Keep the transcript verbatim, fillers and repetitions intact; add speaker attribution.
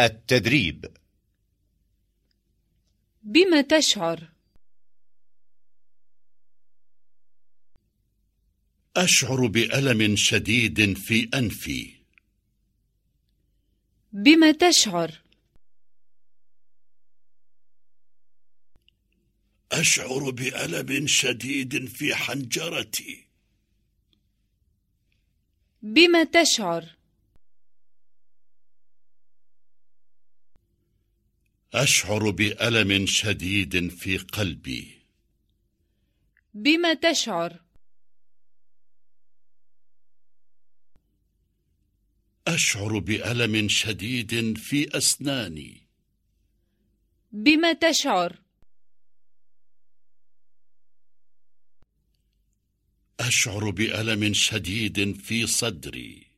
Speaker 1: التدريب.
Speaker 2: بما تشعر؟
Speaker 3: أشعر بألم شديد في أنفي.
Speaker 2: بما تشعر؟
Speaker 3: أشعر بألم شديد في حنجرتي.
Speaker 2: بما تشعر؟
Speaker 3: أشعر بألم شديد في قلبي.
Speaker 2: بما تشعر؟
Speaker 3: أشعر بألم شديد في أسناني.
Speaker 2: بما تشعر؟
Speaker 3: أشعر بألم شديد في صدري.